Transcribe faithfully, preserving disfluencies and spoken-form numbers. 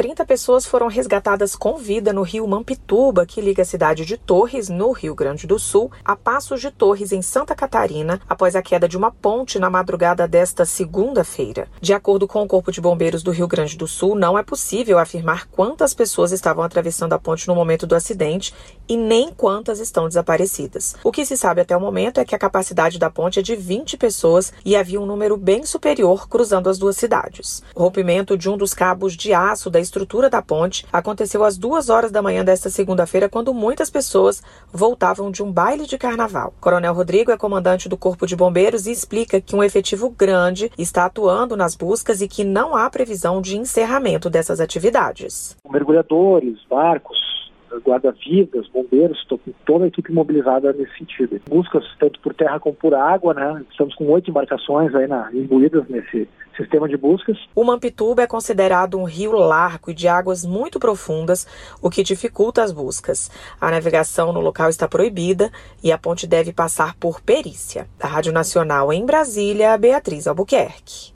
trinta pessoas foram resgatadas com vida no rio Mampituba, que liga a cidade de Torres, no Rio Grande do Sul, a Paços de Torres, em Santa Catarina, após a queda de uma ponte na madrugada desta segunda-feira. De acordo com o Corpo de Bombeiros do Rio Grande do Sul, não é possível afirmar quantas pessoas estavam atravessando a ponte no momento do acidente e nem quantas estão desaparecidas. O que se sabe até o momento é que a capacidade da ponte é de vinte pessoas e havia um número bem superior cruzando as duas cidades. O rompimento de um dos cabos de aço da estrutura da ponte aconteceu às duas horas da manhã desta segunda-feira, quando muitas pessoas voltavam de um baile de carnaval. Coronel Rodrigo é comandante do Corpo de Bombeiros e explica que um efetivo grande está atuando nas buscas e que não há previsão de encerramento dessas atividades. Mergulhadores, barcos, guarda-vidas, bombeiros, estou com toda a equipe mobilizada nesse sentido. Buscas tanto por terra como por água, né? Estamos com oito embarcações aí na, imbuídas nesse sistema de buscas. O Mampituba é considerado um rio largo e de águas muito profundas, o que dificulta as buscas. A navegação no local está proibida e a ponte deve passar por perícia. Da Rádio Nacional em Brasília, Beatriz Albuquerque.